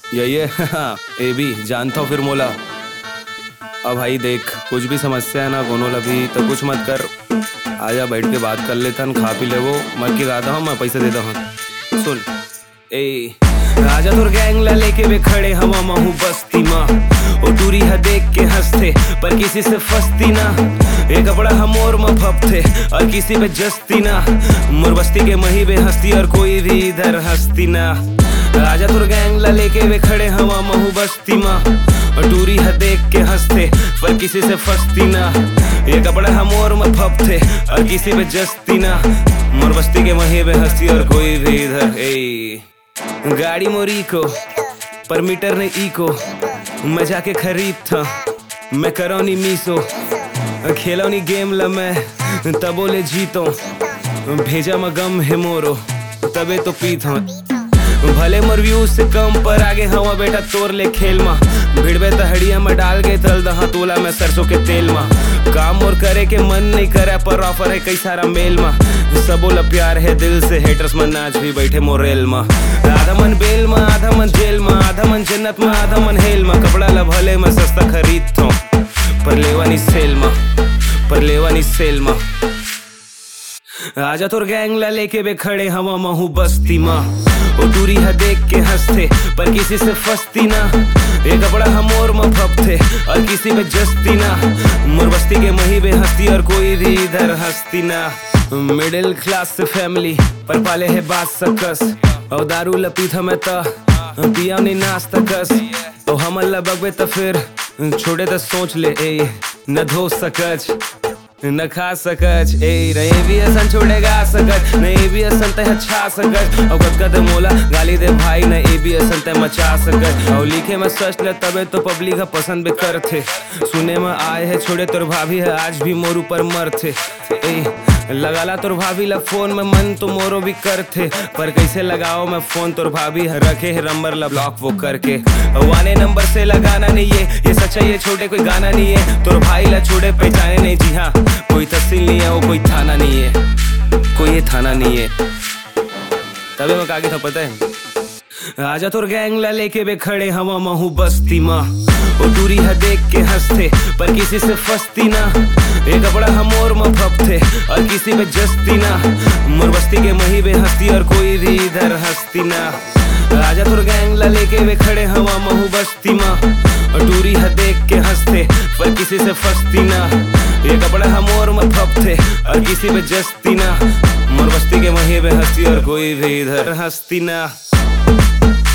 यही है। ए भी जानता हूँ फिर मोला। अब भाई देख, कुछ भी समस्या है ना गोनोल, अभी तो कुछ मत कर। आजा बैठ के बात कर लेता हूँ, खा पी ले वो। मर के गाता हूँ, मैं पैसे देता हूँ। सुन ए आजा तोर गैंग ला लेके वे खड़े हवा महू बस्ती माँ। ओ टूरी है देख के हंसते पर किसी से फंसती ना। एक कपड़ा हम और मफते और किसी पे जस्ती ना। मोर बस्ती के मही बे हंसती और कोई भी इधर हंसती ना। आजा तोर गैंग ला लेके वे खड़े हवा महू बस्ती माँ। और टूरी है देख के हंसते पर किसी से फंसती ना। ये कपड़ा हम और मफते और किसी पे जस्ती ना। मोर बस्ती के मही बे हंसती और कोई भी इधर। ए गाड़ी मोरी को पर मीटर ने इको, मैं जाके खरीद था, मैं करौनी मीसो। खेलौनी गेम ला मैं तबोले जीतो, भेजा मैं गम है मोरो तबे तो पीत हूँ। भले मोर व्यू से कम पर आगे हवा बेटा तोर ले खेल मा। भिड़बे तहड़िया में डाल के तल दहा तोला मैं सरसों के तेल मा। काम और करे के मन नहीं करे पर ऑफर है कई सारा मेल मा। सब बोला प्यार है दिल से, हेटर्स मन नाच भी बैठे मोरेल मा। आधा मन बेल मा, आधा मन जेल मा, आधा मन जन्नत मा, आधा मन हेल मा। कपड़ा ला भले मैं सस्ता खरीदता हूँ पर लेवानी सेल मा, पर लेवानी सेल मा। आजा तोर गैंग ला लेके वे खड़े हवा महू बस्ती माँ। ओ दूरी है देख के हंसते पर किसी से फंसती ना। ये कपड़ा हम और मफते और किसी पे जस्ती ना। मोर बस्ती के मही बे हंसती और कोई भी इधर हंसती ना। मिडिल क्लास से फैमिली पर पाले है बात सकस। और दारू लपी था मैं ता पिया नहीं नाश्ता कस। तो हम अल्लाह बगवे तो फिर छोड़े तो सोच ले ए न धो सकच न खा सकच। ए नहीं भी असन छोड़ेगा सकच, नहीं भी असन ते अच्छा सकच। और कद मोला गाली दे भाई न ए भी असन ते मचा सकच। और लिखे में सच ले तबे तो पब्लिक पसंद भी करते। सुने में आए है छोड़े तोर भाभी है आज भी मोर ऊपर मरते। ए लगाला तोर भाभी ला फोन में मन तो मोरो भी करते। पर कैसे लगाओ मैं फोन तोर भाभी रखे है नंबर ला ब्लॉक वो करके। वाने नंबर से लगाना नहीं है ये सच्चा, ये छोटे कोई गाना नहीं है। तोर भाई ला छोड़े पहचाने नहीं, जी हाँ कोई तहसील नहीं है वो कोई थाना नहीं है, कोई ये थाना नहीं है। तबे मैं आगे था पता है। आजा तोर गैंग ला लेके वे खड़े हवा महू बस्ती माँ। ओ दूरी है देख के हंसते पर किसी से फंसती ना। ये कपड़ा हम और मफते और किसी पे जस्ती ना। मोर बस्ती के मही बे हंसती और कोई भी इधर हंसती ना। आजा तोर गैंग ला लेके वे खड़े हवा महू बस्ती माँ। और दूरी है देख के हंसते पर किसी से फंसती ना। ये कपड़ा हम और मफते और किसी पे जस्ती ना। मोर बस्ती के मही बे हंसती और कोई भी इधर हंसती ना।